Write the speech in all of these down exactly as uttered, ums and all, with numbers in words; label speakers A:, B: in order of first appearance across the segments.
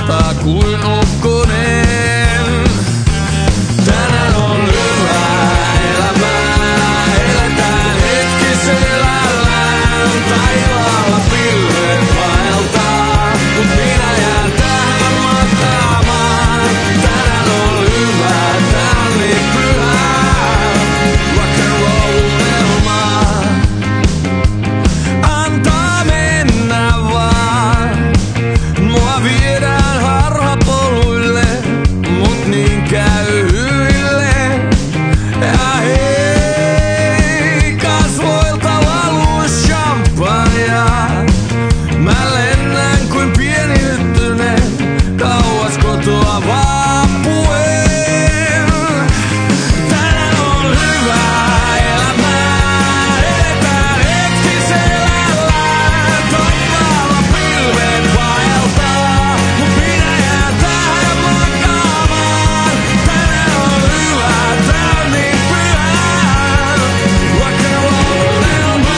A: vaeltaa kuin ukkonen. Tänään on hyvää elämää, eletään hetkiselällään. Taivaalla pilvet vaeltaa, mut minä jään tähän makaamaan. Tänään on hyvää, tää on niin pyhää, rock'n'roll-unelma. Antaa mennä vaan, mua viedään harhapoluille, mut niin käy hyville. Ja hei, kasvoilta valuu champagnea. Mä lennän kuin pieni hyttynen, kauas kotoa vaapuen. Tänään on hyvää elämää, eletään hetkiselällään. Taivaalla pilvet vaeltaa, mut minä jään tähän makaamaan. Tänään on hyvää, tää on niin pyhää, rock'n'roll-unelma.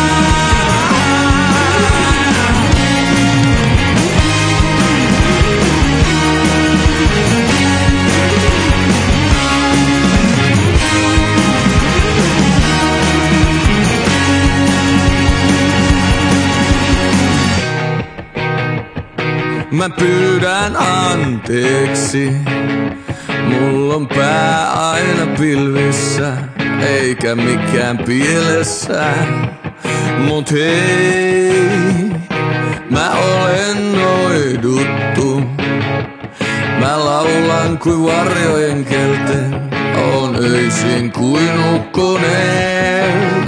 A: Mä pyydän anteeksi, mulla on pää aina pilvissä, eikä mikään pielessä. Mut hei, mä olen noiduttu. Mä laulan kuin varjojen kelten, on öisin kuin ukkonen.